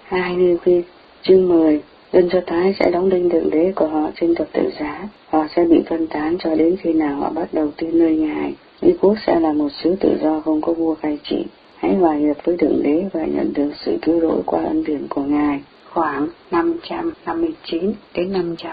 2 Ni-thi chương 10. Dân Do Thái sẽ đóng đinh thượng đế của họ trên thập tự giá. Họ sẽ bị phân tán cho đến khi nào họ bắt đầu tin nơi Ngài. Ý quốc sẽ là một xứ tự do không có vua cai trị. Hãy hòa hiệp với thượng đế và nhận được sự cứu rỗi qua ân điển của Ngài. Khoảng 559 đến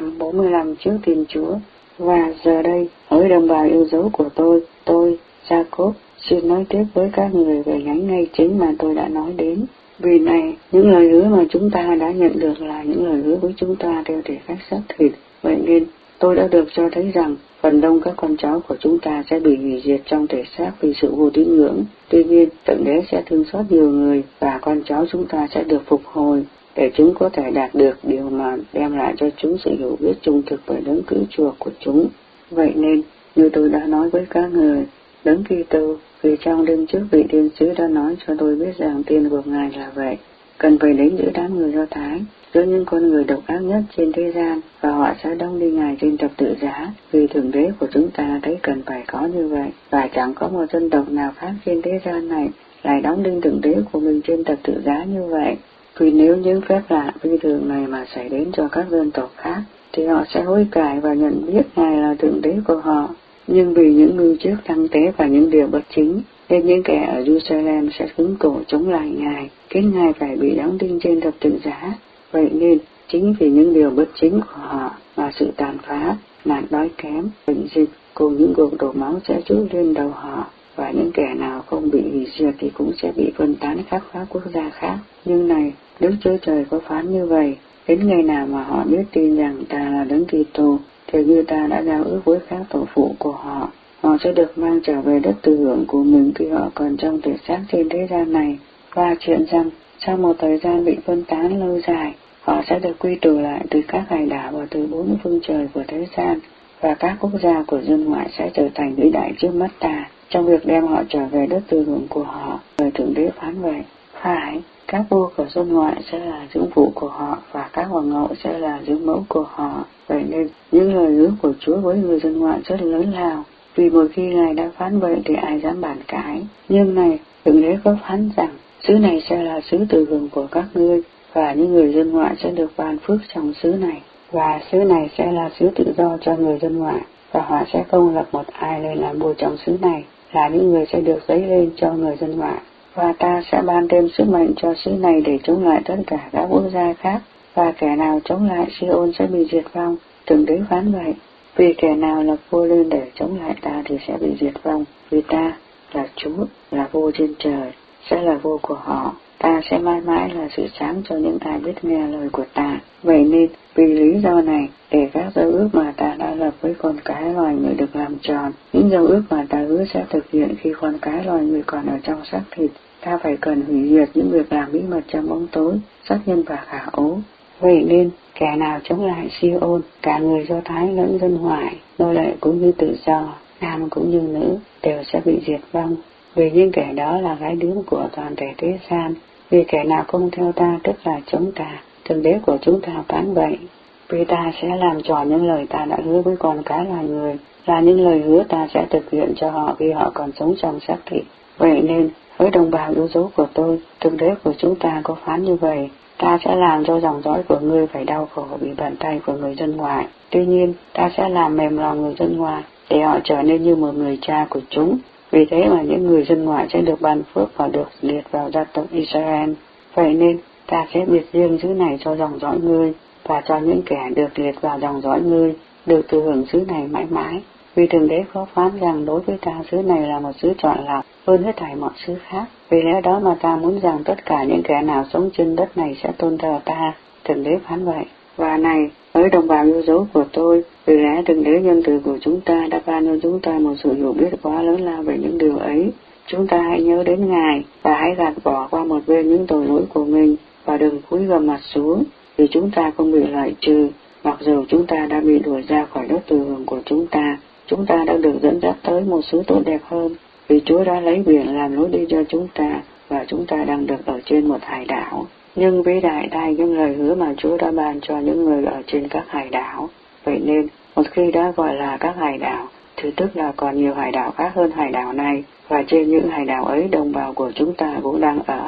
545 trước Thiên Chúa. Và giờ đây, hỡi đồng bào yêu dấu của tôi, Jacob, xin nói tiếp với các người về nhánh ngay chính mà tôi đã nói đến. Vì này, những lời hứa mà chúng ta đã nhận được là những lời hứa với chúng ta theo thể cách xác thịt. Vậy nên, tôi đã được cho thấy rằng, phần đông các con cháu của chúng ta sẽ bị hủy diệt trong thể xác vì sự vô tín ngưỡng. Tuy nhiên, Thượng Đế sẽ thương xót nhiều người và con cháu chúng ta sẽ được phục hồi, để chúng có thể đạt được điều mà đem lại cho chúng sự hiểu biết trung thực về đấng cứu chuộc của chúng. Vậy nên, như tôi đã nói với các người, đấng Kitô, vì trong đêm trước vị thiên sứ đã nói cho tôi biết rằng tiền của Ngài là vậy, cần phải đến giữa đám người Do Thái, giữa những con người độc ác nhất trên thế gian, và họ sẽ đóng đinh Ngài trên thập tự giá, vì Thượng Đế của chúng ta thấy cần phải có như vậy, và chẳng có một dân tộc nào khác trên thế gian này lại đóng đinh Thượng Đế của mình trên thập tự giá như vậy. Vì nếu những phép lạ phi thường này mà xảy đến cho các dân tộc khác, thì họ sẽ hối cải và nhận biết Ngài là Thượng Đế của họ. Nhưng vì những mưu trước thăng tế và những điều bất chính, nên những kẻ ở Jerusalem sẽ cứng cổ chống lại Ngài, khiến Ngài phải bị đóng đinh trên thập tự giá. Vậy nên, chính vì những điều bất chính của họ mà sự tàn phá, nạn đói kém, bệnh dịch cùng những cuộc đổ máu sẽ trút lên đầu họ, và những kẻ nào không bị hủy diệt thì cũng sẽ bị phân tán khắp các quốc gia khác. Nhưng này, Đức Chúa Trời có phán như vậy, đến ngày nào mà họ biết tin rằng ta là đấng Kitô, thì như ta đã giao ước với các tổ phụ của họ, họ sẽ được mang trở về đất tự hưởng của mình khi họ còn trong thể xác trên thế gian này. Và chuyện rằng, sau một thời gian bị phân tán lâu dài, họ sẽ được quy tụ lại từ các hải đảo và từ bốn phương trời của thế gian, và các quốc gia của dân ngoại sẽ trở thành vĩ đại trước mắt ta, trong việc đem họ trở về đất tự hưởng của họ. Lời Thượng Đế phán vậy. Phải, các vua của dân ngoại sẽ là dưỡng phụ của họ, và các hoàng hậu sẽ là dưỡng mẫu của họ. Vậy nên, những lời hứa của Chúa với người dân ngoại rất lớn lao, vì một khi Ngài đã phán vậy thì ai dám bàn cãi. Nhưng này, Thượng Đế có phán rằng, xứ này sẽ là xứ tự hưởng của các ngươi, và những người dân ngoại sẽ được ban phước trong xứ này. Và xứ này sẽ là xứ tự do cho người dân ngoại, và họ sẽ không lập một ai lên làm vua trong xứ này, là những người sẽ được dấy lên cho người dân ngoại. Và ta sẽ ban thêm sức mạnh cho xứ này để chống lại tất cả các quốc gia khác, và kẻ nào chống lại Siôn sẽ bị diệt vong. Thượng Đế phán vậy. Vì kẻ nào lập vua lên để chống lại ta thì sẽ bị diệt vong, vì ta là Chúa, là vua trên trời, sẽ là vua của họ. Ta sẽ mãi mãi là sự sáng cho những ai biết nghe lời của ta. Vậy nên, vì lý do này, để các giao ước mà ta đã lập với con cái loài người được làm tròn, những giao ước mà ta hứa sẽ thực hiện khi con cái loài người còn ở trong xác thịt, ta phải cần hủy diệt những việc làm bí mật trong bóng tối, sát nhân và khả ố. Vậy nên, kẻ nào chống lại Siôn, cả người Do Thái lẫn dân ngoại, nô lệ cũng như tự do, nam cũng như nữ, đều sẽ bị diệt vong. Vì những kẻ đó là gái điếm của toàn thể thế gian. Vì kẻ nào không theo ta tức là chống ta. Thượng Đế của chúng ta phán vậy. Vì ta sẽ làm tròn những lời ta đã hứa với con cái loài người, là những lời hứa ta sẽ thực hiện cho họ khi họ còn sống trong xác thịt. Vậy nên, với đồng bào yêu dấu của tôi, Thượng Đế của chúng ta có phán như vậy. Ta sẽ làm cho dòng dõi của ngươi phải đau khổ vì bàn tay của người dân ngoại. Tuy nhiên, ta sẽ làm mềm lòng người dân ngoại, để họ trở nên như một người cha của chúng. Vì thế mà những người dân ngoại sẽ được ban phước và được liệt vào gia tộc Israel. Vậy nên, ta sẽ biệt riêng xứ này cho dòng dõi ngươi, và cho những kẻ được liệt vào dòng dõi ngươi, được thừa hưởng xứ này mãi mãi. Vì Thượng Đế có phán rằng đối với ta xứ này là một xứ chọn lọc hơn hết thảy mọi xứ khác. Vì lẽ đó mà ta muốn rằng tất cả những kẻ nào sống trên đất này sẽ tôn thờ ta. Thượng Đế phán vậy. Và này, với đồng bào yêu dấu của tôi, vì lẽ Thượng Đế nhân từ của chúng ta đã ban cho chúng ta một sự hiểu biết quá lớn lao về những điều ấy. Chúng ta hãy nhớ đến Ngài, và hãy gạt bỏ qua một bên những tội lỗi của mình, và đừng cúi gằm mặt xuống, vì chúng ta không bị loại trừ. Mặc dù chúng ta đã bị đuổi ra khỏi đất tự hưởng của chúng ta đã được dẫn dắt tới một xứ tốt đẹp hơn, vì Chúa đã lấy biển làm lối đi cho chúng ta, và chúng ta đang được ở trên một hải đảo. Nhưng vĩ đại thay những lời hứa mà Chúa đã ban cho những người ở trên các hải đảo. Vậy nên, một khi đã gọi là các hải đảo, thì tức là còn nhiều hải đảo khác hơn hải đảo này, và trên những hải đảo ấy đồng bào của chúng ta cũng đang ở.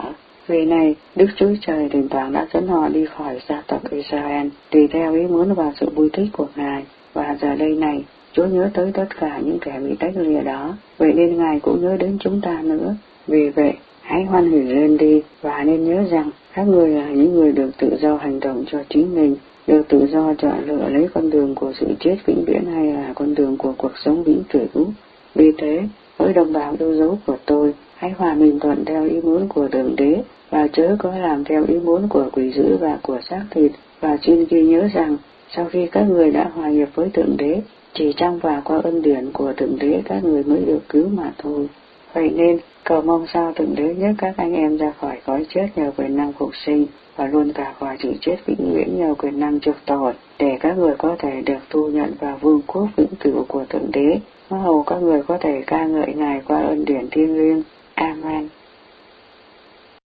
Vì này, Đức Chúa Trời thỉnh thoảng đã dẫn họ đi khỏi gia tộc Israel, tùy theo ý muốn và sự vui thích của Ngài, và giờ đây này, Chúa nhớ tới tất cả những kẻ bị tách lìa đó, vậy nên Ngài cũng nhớ đến chúng ta nữa. Vì vậy, hãy hoan hỉ lên đi, và nên nhớ rằng các người là những người được tự do hành động cho chính mình, được tự do chọn lựa lấy con đường của sự chết vĩnh viễn hay là con đường của cuộc sống vĩnh cửu. Vì thế, hỡi đồng bào yêu dấu của tôi, hãy hòa mình thuận theo ý muốn của Thượng Đế, và chớ có làm theo ý muốn của quỷ dữ và của xác thịt, và xin ghi nhớ rằng, sau khi các người đã hòa nhập với Thượng Đế, chỉ trong và qua ân điển của Thượng Đế các người mới được cứu mà thôi. Vậy nên, cầu mong sao Thượng Đế nhấc các anh em ra khỏi cõi chết nhờ quyền năng phục sinh, và luôn cả khỏi sự chết vĩnh viễn nhờ quyền năng chuộc tội, để các người có thể được thu nhận vào vương quốc vĩnh cửu của Thượng Đế, hầu các người có thể ca ngợi Ngài qua ân điển thiêng liêng. Amen.